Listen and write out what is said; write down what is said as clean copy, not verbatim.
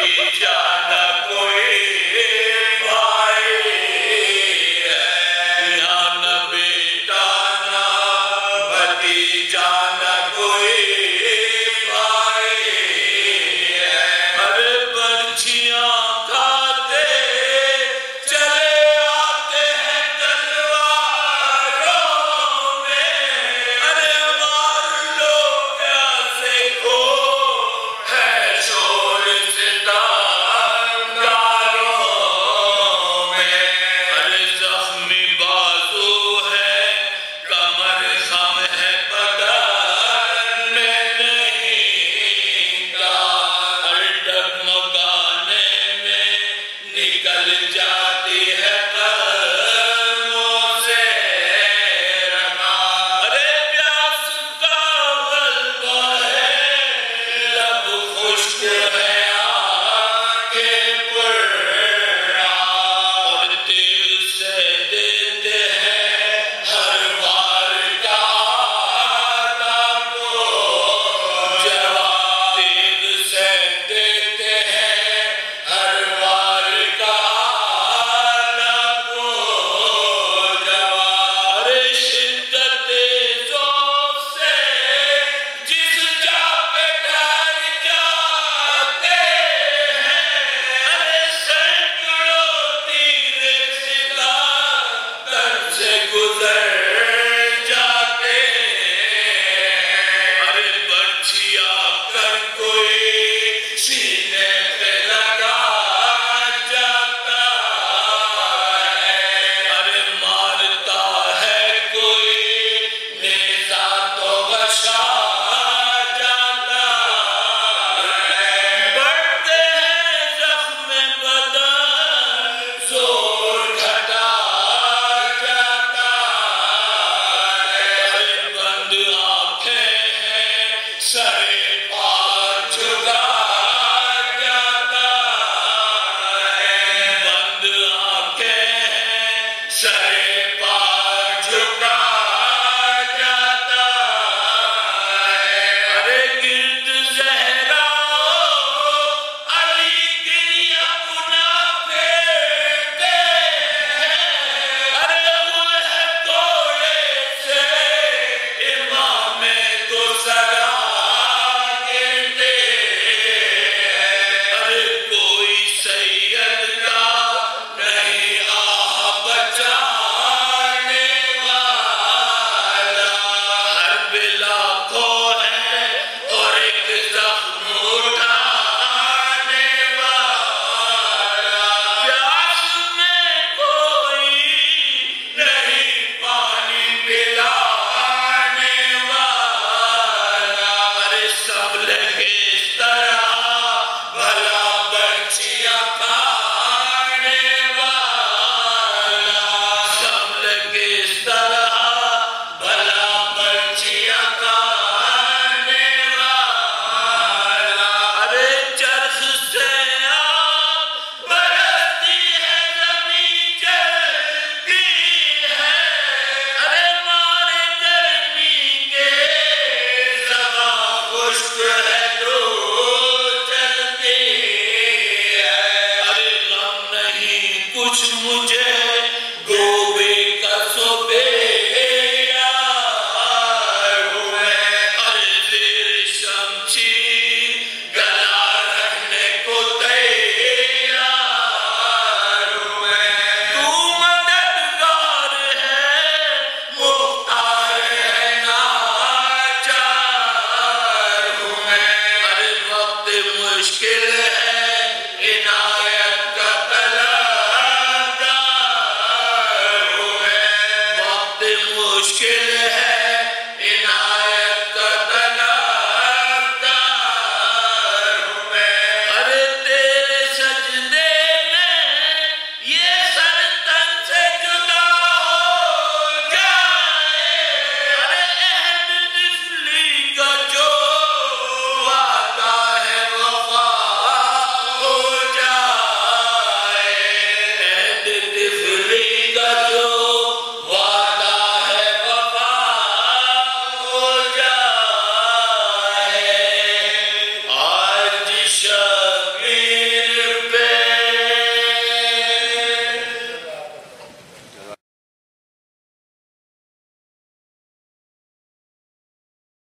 بھتیجا نہ کوئی بھائی ہے، نہ بیٹا نہ بھتیجا نہ کوئی بھائی ہے، ارے برچھیاں کھاتے چلے آتے ہیں تلواروں میں، ارے مار لو پیاسے کو ہے شور ستمگاروں میں، ارے زخمی بازو ہے کمر خم ہے بدن میں نہیں کا، ارے ڈگمگانے میں نکل جاتی ہے قدموں سے رگا، ارے پیاس کا غلبہ ہے لب خشک ہے آنکھیں پرا، اور تیل سے دیتے ہیں ہر بار کا آدھا کو جواب، تیل سے دیتے ہیں ہر بار کا آدھا کو جواب، ارے شدت ذوق سے جس جا پہ ٹھہر جاتے ہیں، ارے سینکڑوں تیر سکندر سے گزر جاتے ہیں، ارے برچھیا کر کوئی سینے پہ لگا جاتا ہے، ارے مارتا ہے کوئی نیزہ تو بچا جاتا ہے، بڑھتے ہیں زخم بدن زور گھٹا جاتا ہے، ارے بند آنکھیں ہیں سر پار جھکا جاتا ہے، بند آنکھیں ہیں سر پار جھکا جاتا ہے، ارے گرد زہرا علی گری اپنا پھیرتے ہیں، ارے وہ ہے کوڑے سے امام دو سرا گرتے ہیں، ارے کوئی سید کا نہیں آہ بچانے والا، ہر بلا کو ہے اور ایک زخم اٹھانے والا، پیاس میں کوئی نہیں پانی پلانے والا، ارے سب لگے اس طرح بھلا برچھیاں کھانے والا، سب لگے اس طرح بھلا برچھیاں کھانے والا، ارے چرخ سے آگ برستی ہے زمین جلتی ہے، ارے مارے گرمی کے زباں خشک ہے تو چلتی ہے، ارے غم نہیں کچھ مجھے گوبھی کا صبح یار ہوئے، ارے زیر شمشیر گلا رکھنے کو تیار ہوئے، تو مددگار ہے مختار ہے ناچار ہوئے، ارے وقت مشکل ہے